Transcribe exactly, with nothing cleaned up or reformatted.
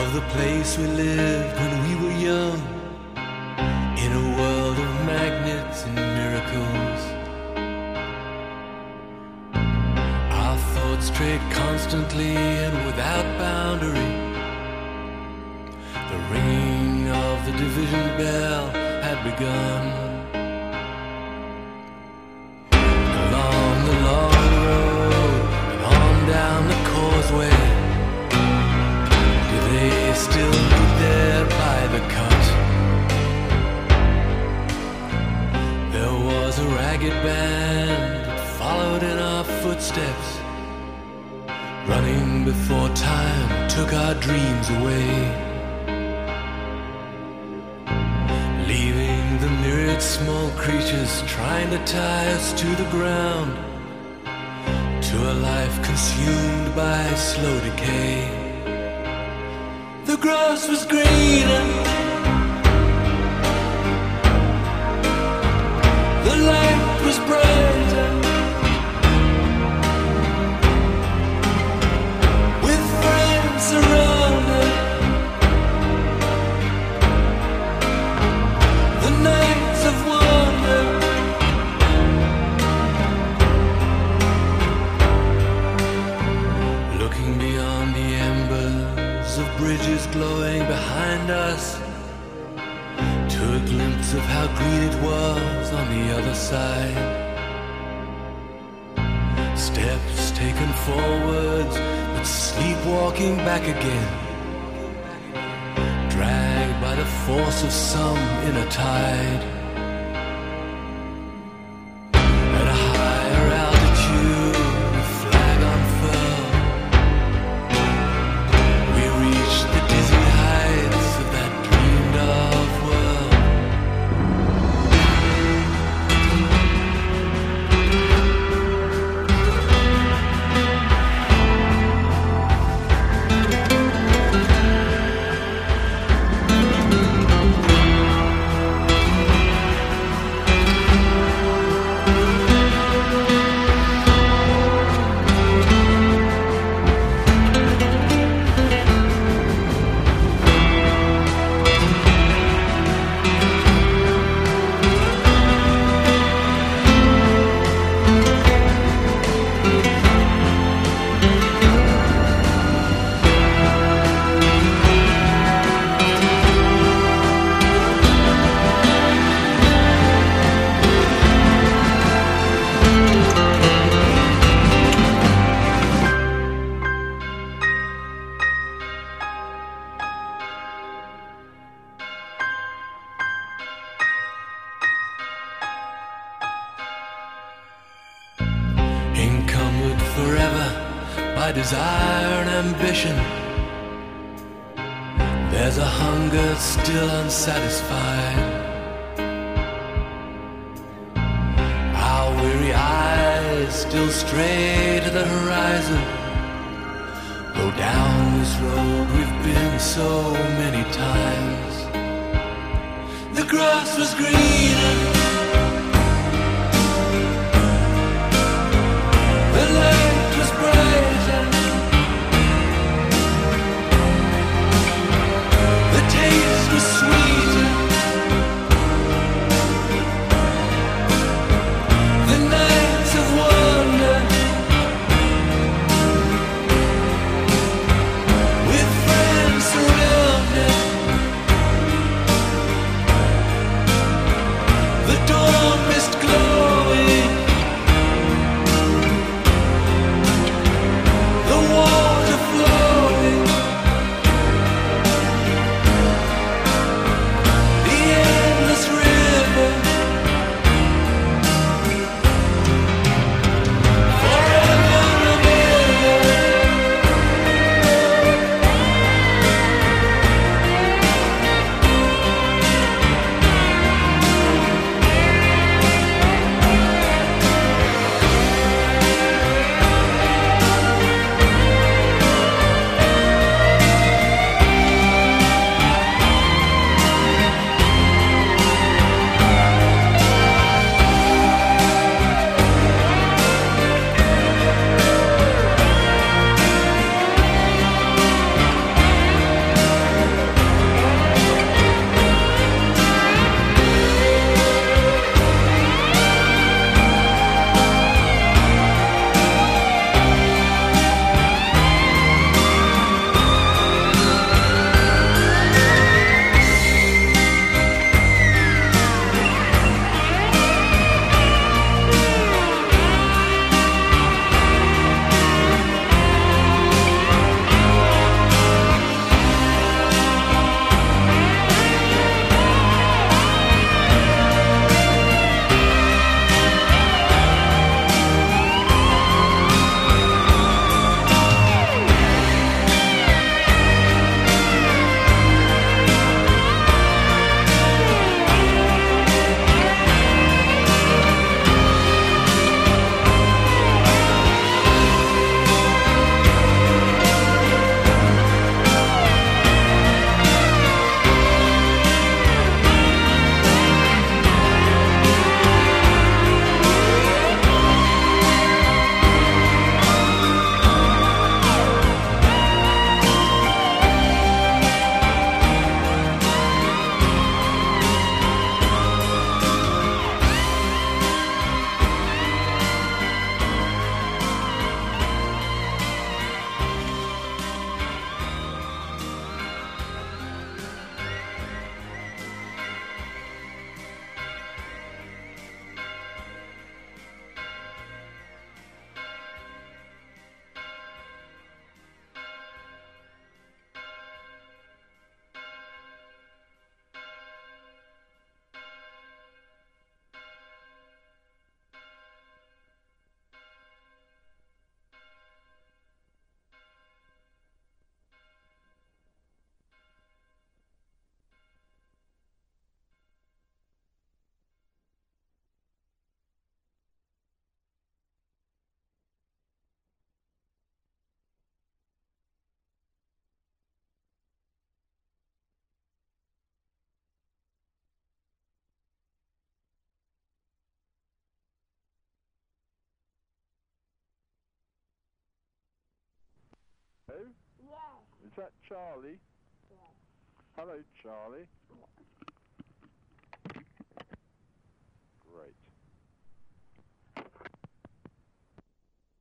of the place we lived when we were young, in a world of magnets and miracles. Our thoughts strayed constantly and without boundary. The ringing of the division bell had begun. Along the long road and on down the causeway, do they still meet there by the cut? There was a ragged band that followed in our footsteps, running before time took our dreams away, leaving the myriad small creatures trying to tie us to the ground, to a life consumed by slow decay. The grass was greener, the light was brighter, with friends around us. The nights of wonder, looking beyond the embers of bridges glowing behind us, to a glimpse of how green it was on the other side. Steps taken forwards, but sleepwalking back again, dragged by the force of some inner tide. At a higher altitude, flag unfurled, we reached the dizzy heights of that dreamed of world. Encumbered forever by desire and ambition, there's a hunger still unsatisfied. Our weary eyes still stray to the horizon, go down this road we've been so many times. The grass was greener, the light was brighter, the taste was sweeter, the nights of wonder, with friends surrounded, the dawn that Charlie? Yeah. Hello, Charlie.